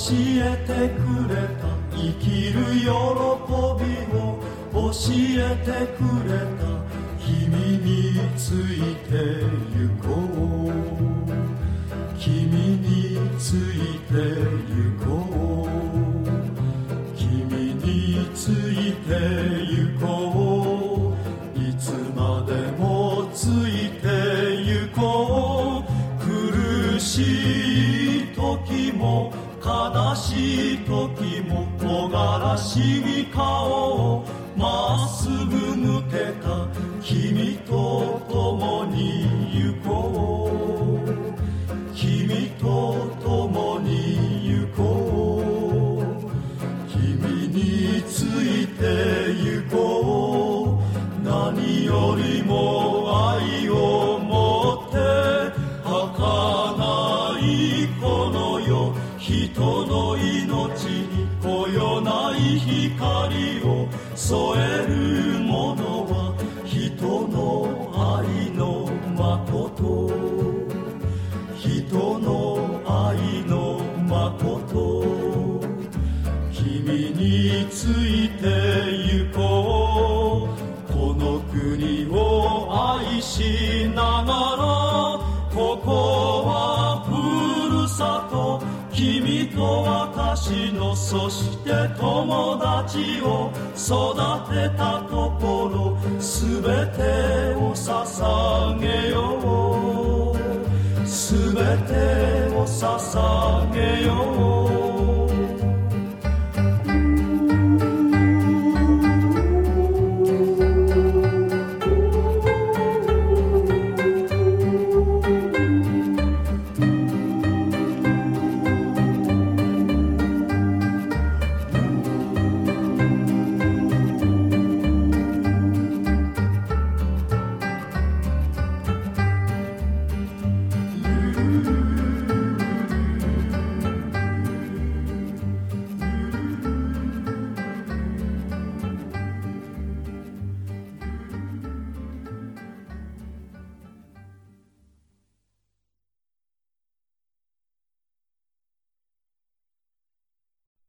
えてくれた生きる喜びを教えてくれた君についてゆこう君についてゆこう君についてゆこういつまでもついてゆこう苦しい時も悲しい時も木枯らしに顔をまっすぐ向けた君と共に行こう君と共に行こう君について行こう何よりも愛を持って儚いこの世人の命にこよない光を添えるものは人の愛の誠人の愛の誠君について行こうこの国を愛しながらここはふるさと君と私のそして友達を育てたところすべてを捧げようすべてを捧げよう